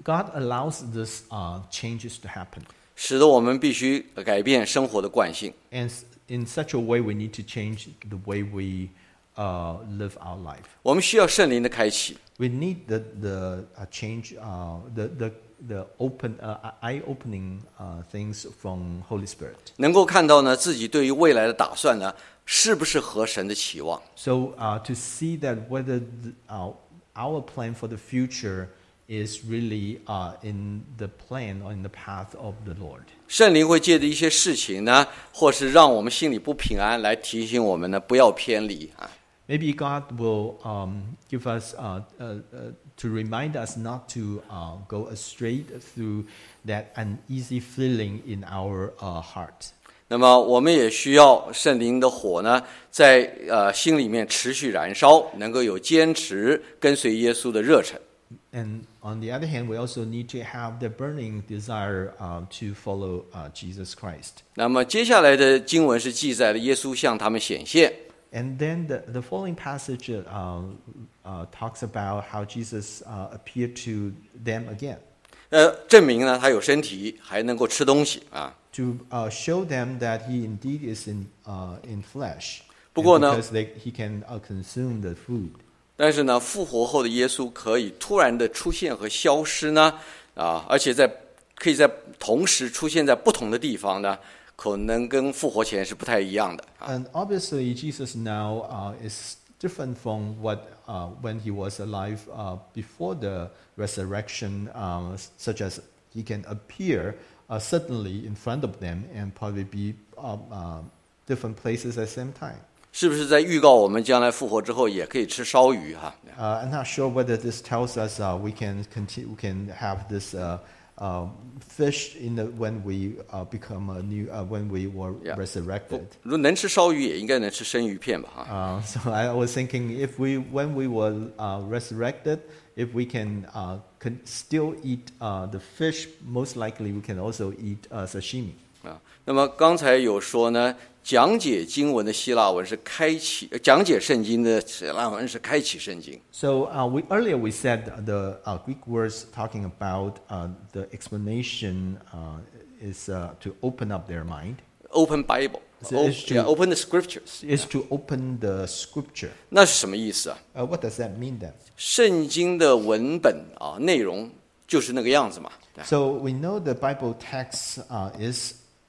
God allows this uh, changes to happen. 使得我们必须改变生活的惯性。 And in such a way, we need to change the way we uh, live our life. 我们需要圣灵的开启， We need the, the uh, change, uh, the, the, the open, uh, eye-opening uh, things from Holy Spirit. 能够看到呢自己对于未来的打算呢是不是合神的期望。 So uh, to see that whether the, uh, our plan for the future is really uh, in the plan or in the path of the Lord. 圣灵会借着一些事情呢，或是让我们心里不平安，来提醒我们呢不要偏离啊。 Maybe God will um, give us uh, uh, uh, to remind us not to uh, go astray through that uneasy feeling in our uh, heart. 那么我们也需要圣灵的火呢，在呃心里面持续燃烧，能够有坚持跟随耶稣的热忱。 And on the other hand, we also need to have the burning desire uh, to follow uh, Jesus Christ. 那么接下来的经文是记载了耶稣向他们显现。 And then the, the following passage uh, uh, talks about how Jesus uh, appeared to them again 呃，证明呢他有身体，还能够吃东西啊。 to uh, show them that he indeed is in, uh, in flesh. 不过呢， And because they, he can uh, consume the food. 但是呢，复活后的耶稣可以突然的出现和消失呢，啊，而且在可以在同时出现在不同的地方呢，可能跟复活前是不太一样的啊。 And obviously, Jesus now uh, is different from what uh, when he was alive uh, before the resurrection, um, such as he can appear uh, suddenly in front of them and probably be um, uh, different places at the same time. 是不是在预告我们将来复活之后也可以吃烧鱼哈？ Uh, I'm not sure whether this tells us uh, we can continue, we can have this uh, uh, fish in the, when we uh, become a new uh, when we were Yeah. resurrected. 如果能吃烧鱼，也应该能吃生鱼片吧？哈。 Uh, so I was thinking, if we, when we were uh, resurrected, if we can, uh, can still eat uh, the fish, most likely we can also eat uh, sashimi. 啊，那么刚才有说呢，讲解经文的希腊文是开启，呃讲解圣经的希腊文是开启圣经。 So uh, we, earlier we said the uh, Greek words talking about uh, the explanation uh, is uh, to open up their mind. Open Bible, So o- it's to- yeah, open the scriptures. Is to open the scripture. 那是什么意思啊？ Uh, what does that mean then? 圣经的文本啊，内容就是那个样子嘛。 So we know the Bible text uh, is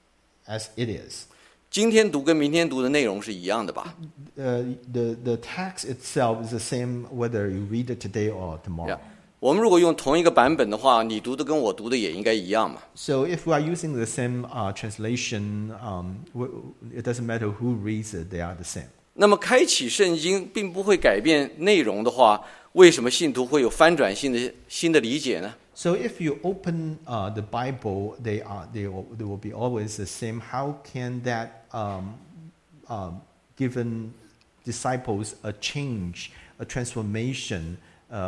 as it is. 今天读跟明天读的内容是一样的吧？ Uh, the, the text itself is the same whether you read it today or tomorrow. Yeah. 我们如果用同一个版本的话，你读的跟我读的也应该一样嘛。 So if we are using the same uh, translation, um, w- it doesn't matter who reads it, they are the same. 那么开启圣经并不会改变内容的话，为什么信徒会有翻转性的新的理解呢？ So if you open uh, the Bible, they are they will, they will be always the same. How can that um, um, given disciples a change, a transformation uh,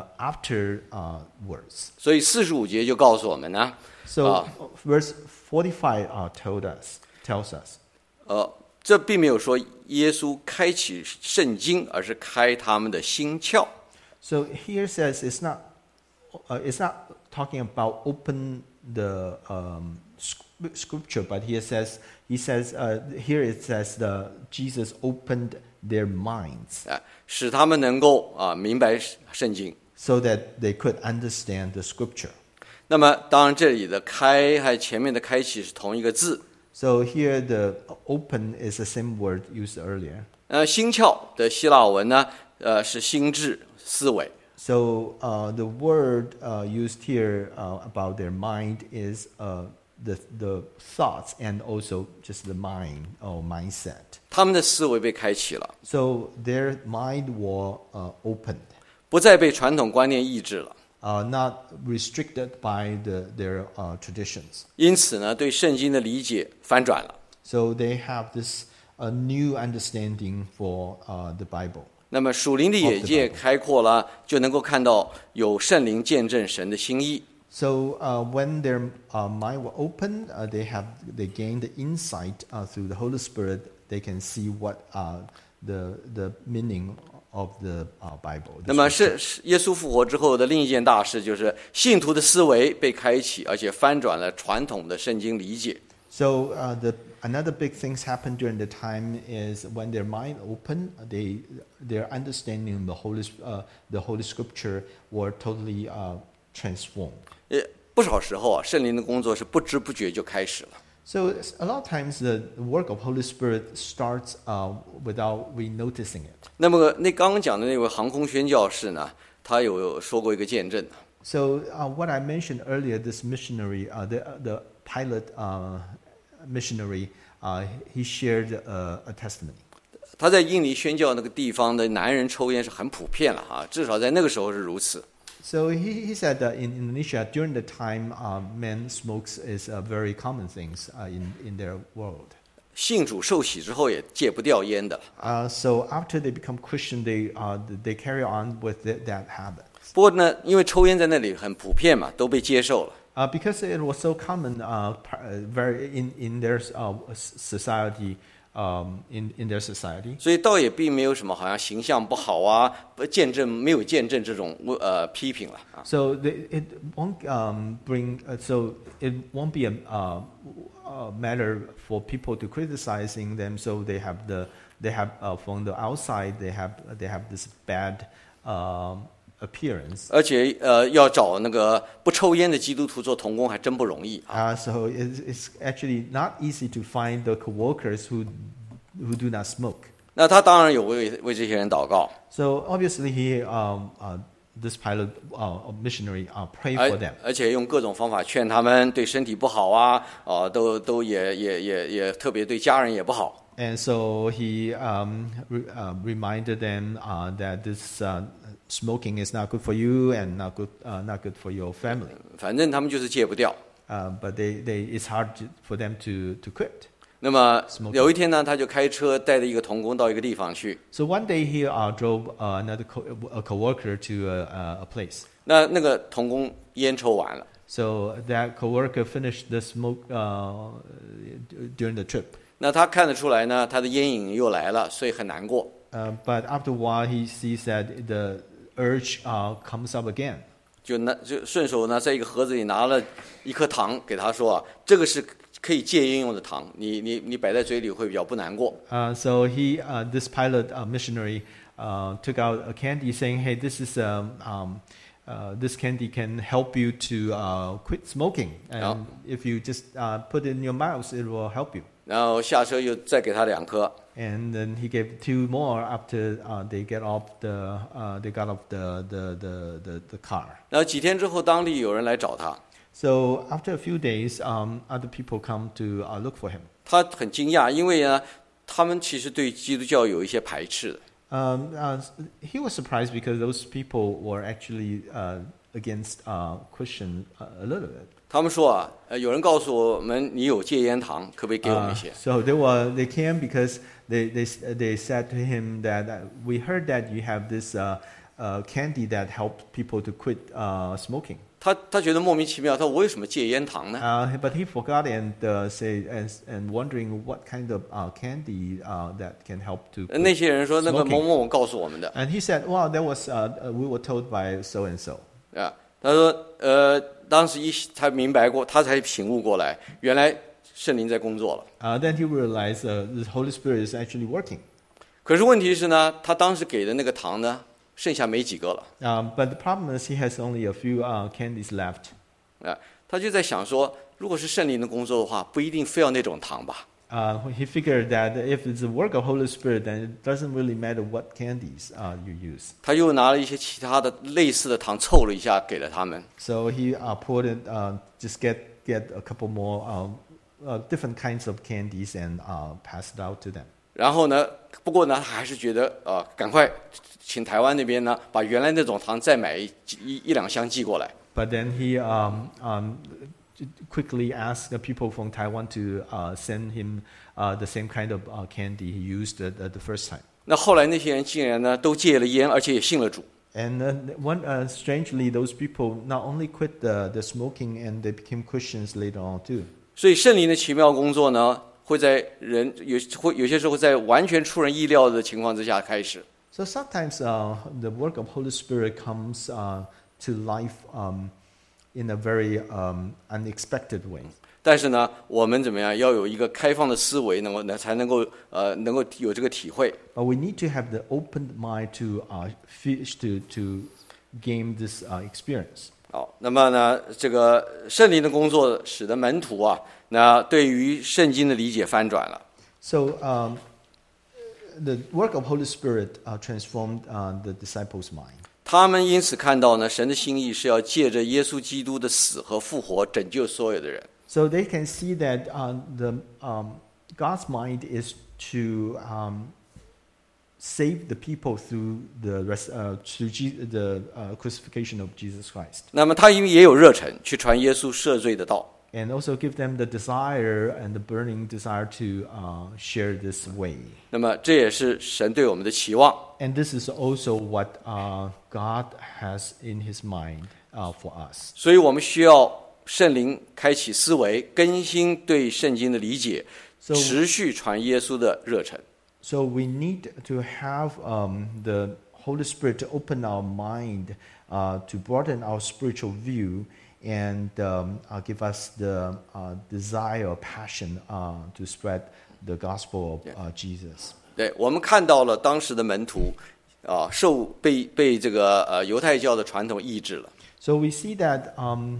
afterwards? 所以四十五节就告诉我们呢， So Ah. verse forty-five uh, told us tells us. 呃，这并没有说耶稣开启圣经，而是开他们的心窍。 So here says it's not uh, it's not talking about open the um, sc- scripture, but here says he says uh, here it says the Jesus opened their minds 啊，使他们能够啊明白圣经。 so that they could understand the scripture. 那么，当然这里的开还前面的开启是同一个字。 So here the open is the same word used earlier. 呃，心窍的希腊文呢，呃是心智思维。 So uh, the word uh, used here uh, about their mind is uh, the the thoughts and also just the mind or mindset. 他们的思维被开启了， So their mind was uh, opened, 不再被传统观念抑制了。 uh, not restricted by the, their uh, traditions. 因此呢，对圣经的理解翻转了。 So they have this uh, new understanding for uh, the Bible. 那么属灵的眼界开阔了，就能够看到有圣灵见证神的心意。 So uh, when their uh, mind were open, uh, they have they gained the insight uh, through the Holy Spirit. They can see what uh, the the meaning of the uh, Bible. 那么是耶稣复活之后的另一件大事，就是信徒的思维被开启，而且翻转了传统的圣经理解。 So uh, the another big things happened during the time is when their mind opened, they their understanding of the Holy uh, the Holy Scripture were totally uh, transformed. 呃，不少时候啊，圣灵的工作是不知不觉就开始了。 So a lot of times the work of Holy Spirit starts uh, without we noticing it. 那么那刚刚讲的那位航空宣教士呢，他有说过一个见证。 So uh, what I mentioned earlier, this missionary, uh, the the pilot uh, missionary, uh, he shared uh, a testimony. 他在印尼宣教那个地方的男人抽烟是很普遍了啊，至少在那个时候是如此。 So he, he said that in Indonesia, during the time, uh, men smokes is a very common thing uh, in, in their world. 信主受洗之后也戒不掉烟的。 Uh, so after they become Christian, they, uh, they carry on with the, that habit. 不过呢，因为抽烟在那里很普遍嘛，都被接受了。 Uh, because it was so common uh, very in, in their uh, society, Um, in, in their society. 所以倒也并没有什么好像形象不好啊，见证没有见证这种呃批评了啊。 So the, it won't um, bring. Uh, so it won't be a, uh, a matter for people to criticizing them. So they have the they have uh, from the outside they have they have this bad um, appearance. 而且呃要找那个不抽烟的基督徒做同工还真不容易啊。 Uh, so it's, it's actually not easy to find the coworkers who who do not smoke. 那他当然有为为这些人祷告。 So obviously he um, uh, this pilot uh, missionary uh, pray for them. 而且用各种方法劝他们对身体不好啊，啊都都也也也也特别对家人也不好。 And so he um, re, uh, reminded them uh, that this uh, smoking is not good for you and not good, uh, not good for your family. 反正他们就是戒不掉。 Uh, but they, they, it's hard to, for them to, to quit. 那么有一天呢，他就开车带着一个同工到一个地方去。 So one day he uh, drove uh, another co- a coworker to a, a place. 那那个同工烟抽完了。 So that coworker finished the smoke uh, during the trip. 那他看得出来呢，他的烟瘾又来了，所以很难过。 Uh, but after a while, he sees that the urge uh, comes up again. 就拿就顺手呢，在一个盒子里拿了一颗糖给他说啊，这个是可以戒烟用的糖，你你你摆在嘴里会比较不难过。 Uh, so he, uh, this pilot uh, missionary, uh, took out a candy, saying, "Hey, this is um, um, uh, this candy can help you to uh, quit smoking, and Yeah. if you just uh, put it in your mouth, it will help you." 然后下车又再给他两颗。 And then he gave two more after uh, they get off the uh, they got off the the, the, the, the car. 然后几天之后，当地有人来找他， So after a few days, um, other people come to uh, look for him. 他很惊讶，因为呢，他们其实对基督教有一些排斥的。 Um, uh, he was surprised because those people were actually uh, against uh, Christian uh, a little bit. 他们说啊，呃，有人告诉我们你有戒烟糖，可不可以给我们一 Uh, 些？ so they were they came because they they they said to him that uh, we heard that you have this uh, uh, candy that helped people to quit uh, smoking. 他他觉得莫名其妙，他说我为什么戒烟糖呢？ Uh, but he forgot and uh, say and, and wondering what kind of uh, candy uh, that can help to. 那 quit 些人说那个 smoking. 某某某告诉我们的 And he said, "Well, that was uh, uh, we were told by so and so." 啊。他说呃，当时一他明白过，他才醒悟过来，原来圣灵在工作了。 Uh, then he realized uh, the Holy Spirit is actually working. 可是问题是呢，他当时给的那个糖呢，剩下没几个了 Um, but the problem is he has only a few uh, candies left. 啊。他就在想说，如果是圣灵的工作的话，不一定非要那种糖吧。 Uh, he figured that if it's the work of Holy Spirit, then it doesn't really matter what candies uh, you use. 他又拿了一些其他的类似的糖凑了一下给了他们。 So he uh, poured it, uh, just get get a couple more uh, uh, different kinds of candies and uh, passed it out to them. 然后呢，不过呢，他还是觉得呃，赶快请台湾那边呢，把原来那种糖再买一一一两箱寄过来。 But then he um, um, quickly asked the people from Taiwan to uh, send him uh, the same kind of uh, candy he used the, the, the first time. 那后来那些人竟然呢都戒了烟，而且也信了主。 And uh, one, uh, strangely, those people not only quit the, the smoking and they became Christians later on too. 所以圣灵的奇妙工作呢，会在人有会有些时候在完全出人意料的情况之下开始。 So sometimes uh, the work of Holy Spirit comes uh, to life um, in a very um, unexpected way. 但是呢，我们怎么样要有一个开放的思维，能够呢才能够呃能够有这个体会。 But we need to have the open mind to uh, fish to to gain this uh, experience. 好，那么呢，这个圣灵的工作使得门徒啊，那对于圣经的理解翻转了。 So um, the work of Holy Spirit uh, transformed uh, the disciples' mind. 他们因此看到呢，神的心意是要借着耶稣基督的死和复活拯救所有的人。 So they can see that uh, the um, God's mind is to um, save the people through the rest, uh, through Je- the uh, crucifixion of Jesus Christ, 那么他因为也有热忱去传耶稣赦罪的道， and also give them the desire and the burning desire to uh, share this way. 那么这也是神对我们的期望。 And this is also what uh, God has in His mind uh, for us. 所以我们需要圣灵开启思维，更新对圣经的理解， So- 持续传耶稣的热忱。 So we need to have um, the Holy Spirit to open our mind, uh, to broaden our spiritual view, and um, uh, give us the uh, desire, passion uh, to spread the gospel of uh, Jesus. 对，我们看到了当时的门徒啊，受被被这个呃犹太教的传统抑制了。 So we see that um,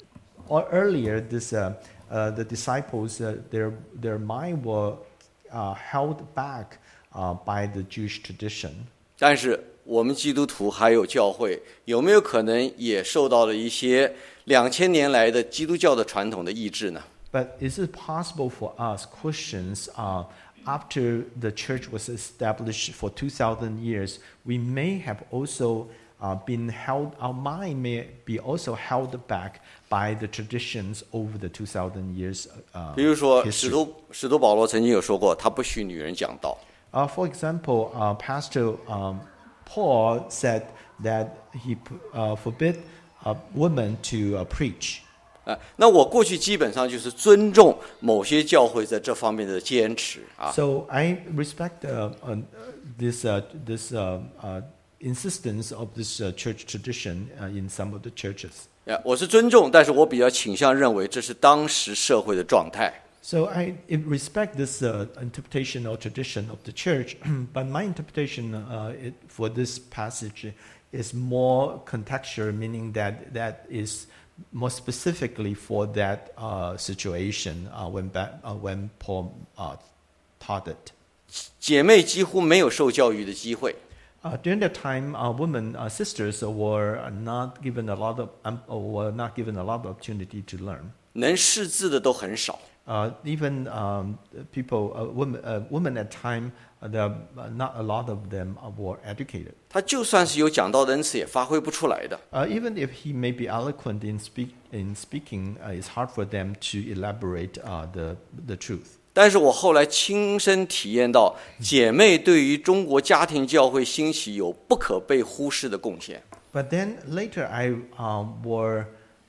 or earlier, this uh, uh, the disciples, uh, their their mind were uh, held back uh, by the Jewish tradition. 但是我们基督徒还有教会，有没有可能也受到了一些两千年来的基督教的传统的抑制呢？ But is it possible for us Christians, uh, after the church was established for two thousand years, we may have also uh, been held, our mind may be also held back by the traditions over the two thousand years uh, 比如说，使 history. 徒使徒保罗曾经有说过，他不许女人讲道。 Uh, for example, uh, Pastor um, Paul said that he uh, forbid uh, women to uh, preach. 啊，那我过去基本上就是尊重某些教会在这方面的坚持啊。 So I respect uh, uh, this uh, this uh, uh, insistence of this uh, church tradition uh, in some of the churches. 呀，我是尊重，但是我比较倾向认为这是当时社会的状态。 So I respect this uh, interpretation or tradition of the church, but my interpretation uh, it, for this passage is more contextual, meaning that that is more specifically for that uh, situation uh, when ba- uh, when Paul uh, taught it. 姐妹几乎没有受教育的机会。 Uh, during that time, uh, women, uh, sisters, were not given a lot of um, or were not given a lot of opportunity to learn. 能识字的都很少。 Uh, even um, people, uh, women, uh, women at time, uh, there are not a lot of them uh, were educated. 他就算是有讲道的恩赐，也发挥不出来的。 Uh, even if he may be eloquent in speak in speaking, uh, it's hard for them to elaborate uh, the the truth. 但是我后来亲身体验到，姐妹对于中国家庭教会兴起有不可被忽视的贡献。 But then later, I um, were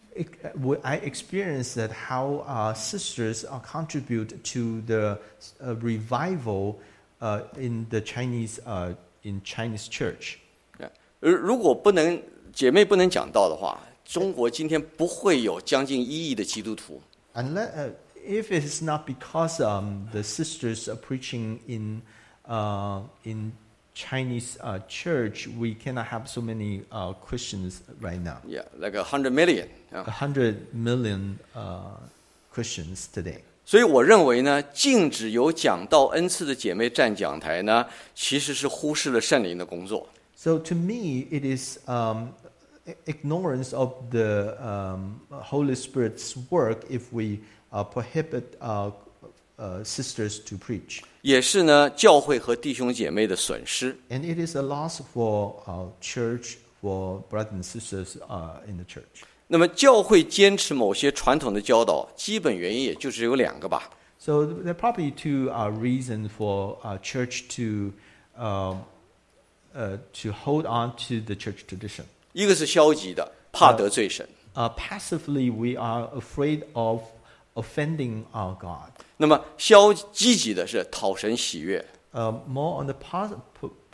I experienced that how uh, sisters uh, contribute to the uh, revival uh, in the Chinese uh, in Chinese church. 而如果不能姐妹不能讲道的话，中国今天不会有将近一亿的基督徒。 Unless, uh, if it is not because um, the sisters are preaching in uh, in Chinese uh, church, we cannot have so many uh, Christians right now. Yeah, like a hundred million 啊。 A hundred million uh, Christians today. 所以我认为呢，禁止有讲道恩赐的姐妹站讲台呢，其实是忽视了圣灵的工作。 So to me, it is um, ignorance of the um, Holy Spirit's work if we uh, prohibit uh, uh, sisters to preach. 也是呢，教会和弟兄姐妹的损失。 And it is a loss for our church, for brothers and sisters uh, in the church. 那么，教会坚持某些传统的教导，基本原因也就是有两个吧。 So there are probably two uh, reasons for uh, church to uh, uh, to hold on to the church tradition. 一个是消极的，怕得罪神； Uh, passively, we are afraid of offending our God. 那么消积极的是讨神喜悦。 Uh, more on the pos- po-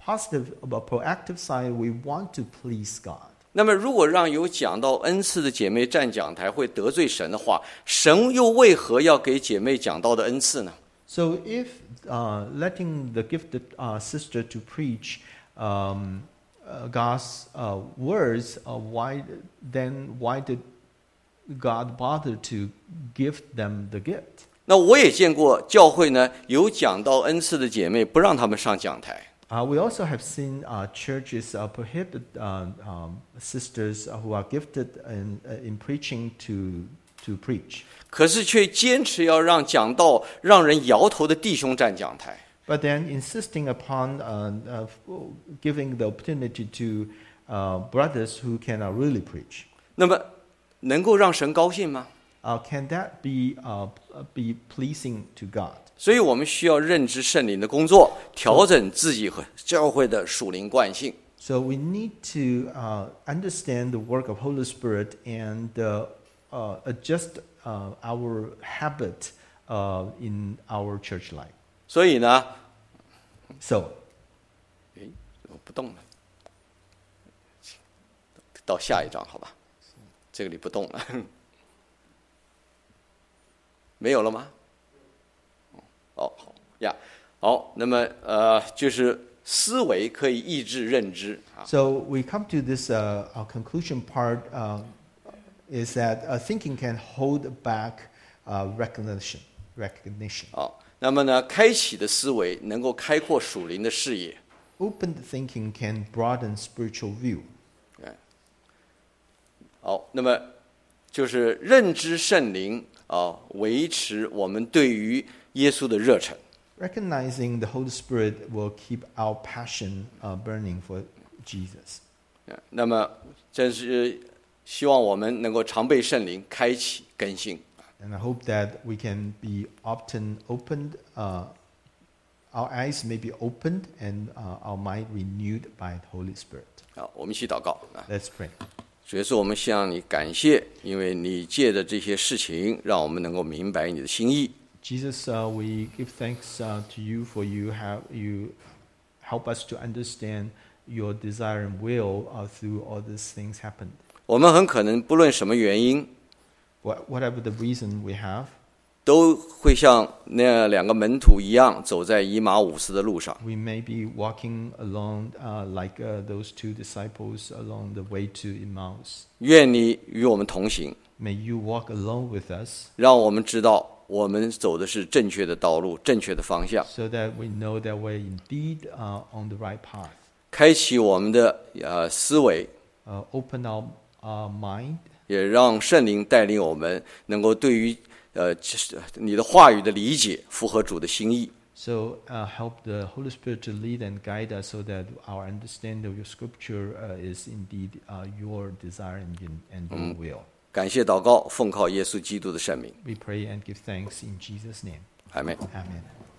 positive, but proactive side, we want to please God. 那么，如果让有讲道恩赐的姐妹站讲台会得罪神的话，神又为何要给姐妹讲道的恩赐呢？ So if uh, letting the gifted uh, sister to preach um, uh, God's uh, words, uh, why then why did God bother to give them the gift? 那我也见过教会呢，有讲道恩赐的姐妹不让她们上讲台。 Uh, we also have seen uh, churches uh, prohibit uh, um, sisters who are gifted in, uh, in preaching to to preach. 可是却坚持要让讲道让人摇头的弟兄站讲台。 But then insisting upon uh, uh, giving the opportunity to uh, brothers who can uh, really preach. 那么，能够让神高兴吗？ Uh, can that be uh, be pleasing to God? 所以我们需要认知圣灵的工作，调整自己和教会的属灵惯性。 So we need to uh, understand the work of Holy Spirit and uh, uh, adjust uh, our habit uh, in our church life. 所以呢， So 诶，我不动了，到下一章好吧？这个里不动了，没有了吗？哦，好呀，好，那么呃，就是思维可以抑制认知啊。 So we come to this uh, our conclusion part uh, is that uh, thinking can hold back uh, recognition. Recognition. 好，那么呢，开启的思维能够开阔属灵的视野。 Open thinking can broaden spiritual view. 好，那么就是认知圣灵啊，维持我们对于耶稣的热忱。 Recognizing the Holy Spirit will keep our passion uh, burning for Jesus. 那么，真是希望我们能够常被圣灵开启更新。 And I hope that we can be often opened, uh, our eyes may be opened and uh, our mind renewed by the Holy Spirit. 好，我们一起祷告啊。 Let's pray. 主耶稣，我们向你感谢，因为你借的这些事情，让我们能够明白你的心意。 Jesus, uh, we give thanks uh, to you for you have you help us to understand your desire and will uh, through all these things happen. 我们很可能不论什么原因， What, whatever the reason we have, 都会像那两个门徒一样，走在以马五斯的路上。 we may be walking along uh, like uh, those two disciples along the way to Emmaus. 愿你与我们同行， May you walk along with us 让我们知道我们走的是正确的道路、正确的方向， so that we know that we're indeed uh, on the right path. 开启我们的呃思维， Uh, open our, our mind 也让圣灵带领我们，能够对于呃你的话语的理解符合主的心意。 So uh, help the Holy Spirit to lead and guide us so that our understanding of your scripture uh, is indeed uh, your desire and, and your will. 感谢祷告，奉靠耶稣基督的圣名， We pray and give thanks in Jesus' name. 阿门。 Amen.